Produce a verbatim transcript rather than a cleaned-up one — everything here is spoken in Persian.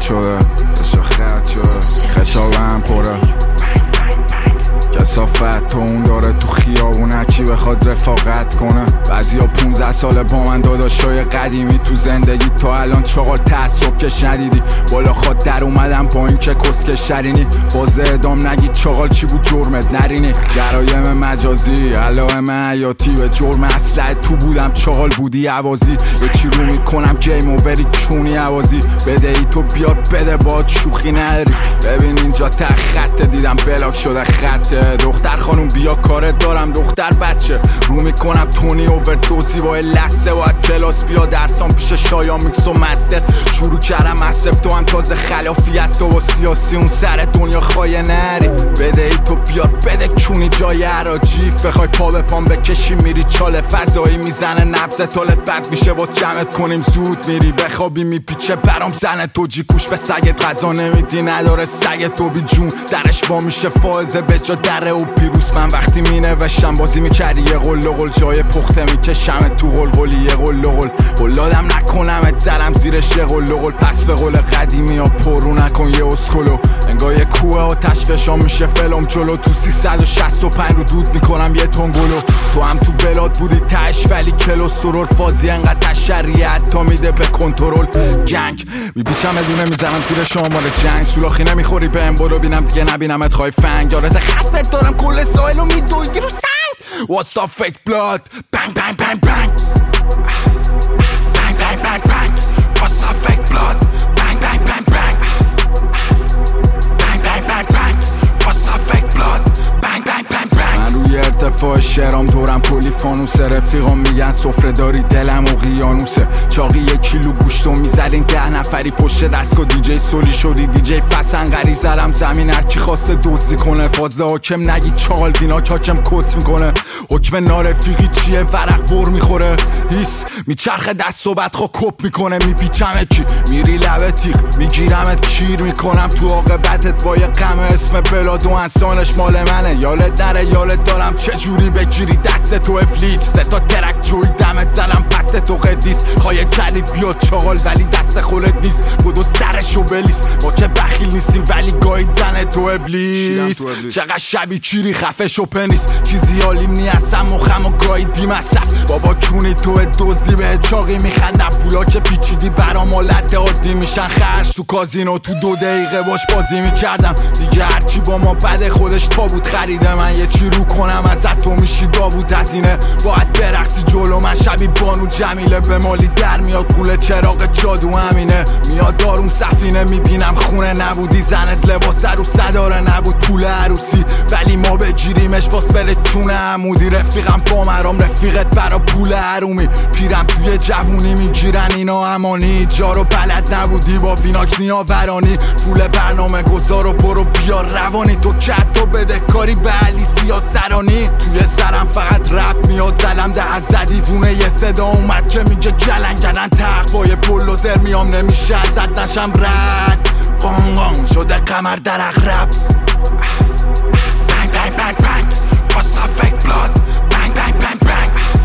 شده عشق خط شده خشابم پره کسافت تو اون داره تو خیابون هرکی بخواد رفاقت کنه بعضی ها پونزده ساله با من داداشای قدیمی تو زندگی تا الان چاقال تعصب کش ندیدی بالا خواد در اومدم با این که کسکش شرینی باز اعدام نگی چاقال چی بود جرمت نرینی جرایم مجازی علائم حیاتی به جرم اسلحه تو بودم چاقال بودی عوازی یکی رو میکنم گیم اووری چونی عوازی بده ای تو بیار بده باد شوخی نداری ببین اینجا ته خطه دیدم بلاک شده خطه دختر خانوم بیا کارت دارم دختر بچه رو میکنم تونی اوور دوزی با لسه باید کلاس بیا درسام پیش شایان میکس و مستر شروع کردم اصف تو هم تازه خلافیت تو و سیاسی اون سر دنیا خواهی نری بده ای تو بیار بده کونی جای عراجیف بخوای پا به پام بکشی میری چاله فضایی میزنه نبزه تالت بد میشه با جمعت کنیم زود میری بخوابی میپیچه برام زنه تو جی کوش به سگت غذا نمیدی نداره سگت تو بی جون درش با میشه فائزه به جا دره و پیروز من وقتی می نوشتم بازی میکردی یه قل و قل جای پخته میکشم تو قل قلی یه قل و قل قلادم نکنم ات زرم زیرش یه قل و قل پس به قول قدیمی ها پرو نکن یه اسکلو انگاه یه کوه و تشفشام میشه فلم جلو تو سیصد و شصت و پنج رو دود میکنم یه تنگلو تو هم تو بلاد بودی تش ولی کلو سرور فازی انقدر تشریه حتی میده به کنترل جنگ میپیچم ادونه میزنم زیر شمال جنگ سولاخی نمیخوری بهم برو بینم دیگه نبینمت خواهی فنگ یارت خطبت دارم کل سایلو میدویدی رو سنگ What's up fake blood bang bang bang bang bang bang bang bang What's up fake blood bang bang bang bang bang bang bang bang What's up fake blood bang bang bang bang من روی ارتفاع شهرام دورم کلی فانوسه رفیقام میگن سفره داری دلم و قیانوسه چاقی یک کیلو گوشتو میزدین ده نفری پشت دستگاه دیجی سولی شدی دیجی فسنگری زدم زمین هرچی خواسته دوزی کنه فازه حاکم نگی چاقال وینا کاکم کت میکنه حکم نارفیقی چیه ورق بر میخوره هیس میچرخه دست و بعد خو کپ میکنه میپیچمه کی میری لبه تیغ میگیرمت کیر میکنم تو عاقبتت با یه غم اسم بلاد و انسانش مال منه یالت نره یالت دارم چجوری بگیری دست تو افلیت سه تا ترک جوی دمت زنم پس تو قدیس خواهی کردی بیا چاقال ولی دست خولت نیست بودو سرشو بلیس ما که بخیل نیستیم ولی گاهی زنه تو ابلیس چقدر شبی کیری خفه شو پنیس چیزی حالیم نیستم مخم و گاهی بی مصرف بابا کونی تو دوزی به چاقی میخندم پولا که پیچیدی برام حالت عادی میشن خرج تو کازینو تو دو دقیقه باش بازی میکردم دیگه هرچی با ما بده خودش تا بود خریده من یه چی رو کنم ازت تو میشی داوود هزینه باید برقصی جلو من شبی بانو جمیله به مالی در میاد قوله چراغ جادو همینه میاد داروم سفینه میبینم خونه نبودی زنت لباس رو صداره نبود پول عروسی ولی ما بگیریمش باس بره چونه عمودی رفیقم با مرام رفیقت برا پول حرومی پیرم توی جوونی میگیرن اینا امانی جا رو بلد نبودی با ویناک نیاورانی پول برنامه گذار و برو بیار روانی تو کت تو بده کاری به علی سیاسرانی توی سرم فقط رپ میاد زدم ده از زدیوونه یه صدا اومد که میگه گلنگرن تق با یه بلوزر میام نمیشه ازت نشم رد قانقان شده قمر در اغرب bang bang bang bang What's up fake blood bang bang bang bang